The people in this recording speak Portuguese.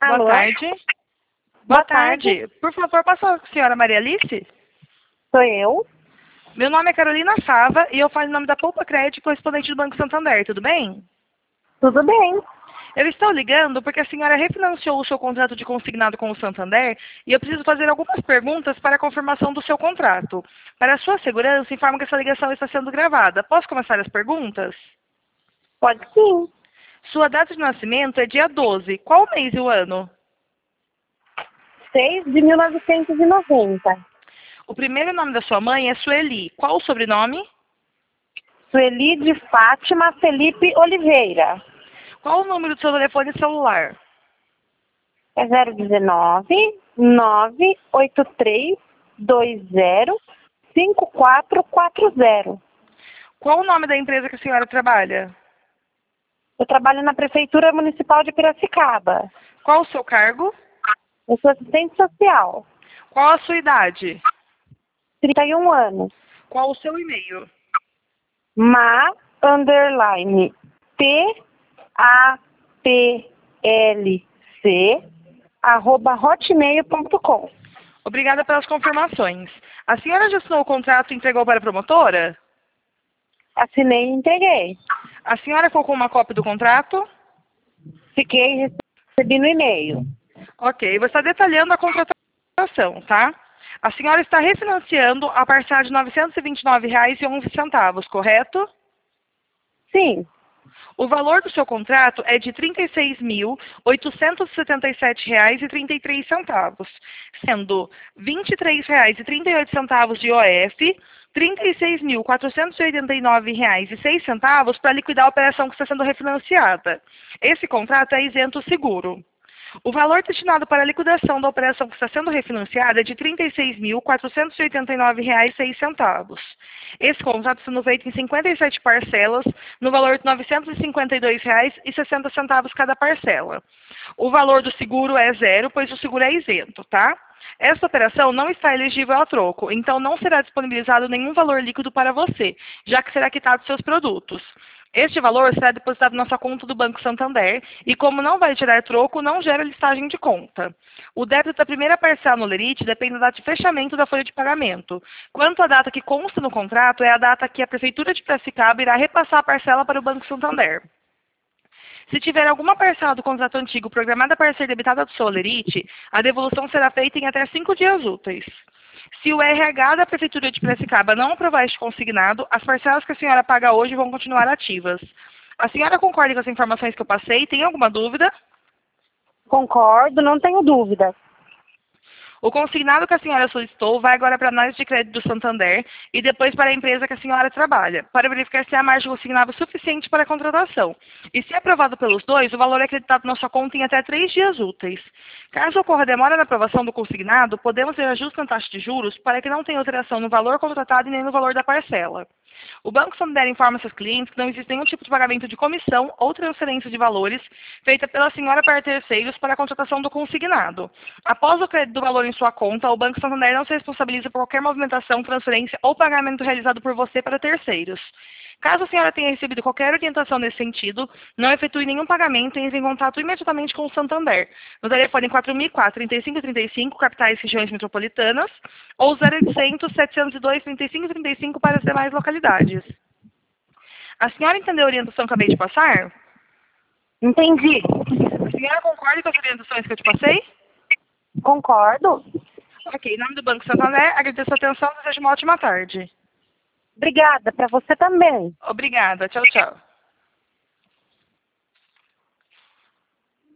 Boa Alô? tarde. Boa tarde. Por favor, passa a senhora Maria Alice? Sou eu? Meu nome é Carolina Sava e eu falo em nome da Poupa Crédito, correspondente do Banco Santander, tudo bem? Tudo bem. Eu estou ligando porque a senhora refinanciou o seu contrato de consignado com o Santander e eu preciso fazer algumas perguntas para a confirmação do seu contrato. Para a sua segurança, informo que essa ligação está sendo gravada. Posso começar as perguntas? Pode sim. Sua data de nascimento é dia 12. Qual o mês e o ano? 6 de 1990. O primeiro nome da sua mãe é Sueli. Qual o sobrenome? Sueli de Fátima Felipe Oliveira. Qual o número do seu telefone celular? É 019 983 20 5440. Qual o nome da empresa que a senhora trabalha? Eu trabalho na Prefeitura Municipal de Piracicaba. Qual o seu cargo? Eu sou assistente social. Qual a sua idade? 31 anos. Qual o seu e-mail? ma_taplc@hotmail.com. Obrigada pelas confirmações. A senhora já assinou o contrato e entregou para a promotora? Assinei e entreguei. A senhora ficou com uma cópia do contrato? Fiquei recebi no e-mail. Ok, você está detalhando a contratação, tá? A senhora está refinanciando a parcela de R$ 929,11, correto? Sim, O valor do seu contrato é de R$ 36.877,33, sendo R$ 23,38 de IOF, R$ 36.489,06 para liquidar a operação que está sendo refinanciada. Esse contrato é isento seguro. O valor destinado para a liquidação da operação que está sendo refinanciada é de R$ 36.489,06. Esse contrato está sendo feito em 57 parcelas, no valor de R$ 952,60 cada parcela. O valor do seguro é zero, pois o seguro é isento, tá? Esta operação não está elegível a troco, então não será disponibilizado nenhum valor líquido para você, já que será quitado seus produtos. Este valor será depositado na sua conta do Banco Santander e, como não vai gerar troco, não gera listagem de conta. O débito da primeira parcela no Lerite depende da data de fechamento da folha de pagamento. Quanto à data que consta no contrato, é a data que a Prefeitura de Piracicaba irá repassar a parcela para o Banco Santander. Se tiver alguma parcela do contrato antigo programada para ser debitada do seu Lerite, a devolução será feita em até 5 dias úteis. Se o RH da Prefeitura de Piracicaba não aprovar este consignado, as parcelas que a senhora paga hoje vão continuar ativas. A senhora concorda com as informações que eu passei? Tem alguma dúvida? concordo, não tenho dúvida. O consignado que a senhora solicitou vai agora para a análise de crédito do Santander e depois para a empresa que a senhora trabalha, para verificar se há margem consignável suficiente para a contratação. E se aprovado pelos dois, o valor é acreditado na sua conta em até 3 dias úteis. Caso ocorra demora na aprovação do consignado, podemos ter ajuste na taxa de juros para que não tenha alteração no valor contratado e nem no valor da parcela. O Banco Santander informa seus clientes que não existe nenhum tipo de pagamento de comissão ou transferência de valores feita pela senhora para terceiros para a contratação do consignado. Após o crédito do valor em sua conta, o Banco Santander não se responsabiliza por qualquer movimentação, transferência ou pagamento realizado por você para terceiros. Caso a senhora tenha recebido qualquer orientação nesse sentido, não efetue nenhum pagamento e entre em contato imediatamente com o Santander. No telefone 4004-3535, capitais e regiões metropolitanas, ou 0800 702 3535 para as demais localidades. A senhora entendeu a orientação que eu acabei de passar? Entendi. A senhora concorda com as orientações que eu te passei? Concordo. Ok, em nome do Banco Santander, agradeço a atenção e desejo uma ótima tarde. Obrigada, para você também. Obrigada, tchau, tchau.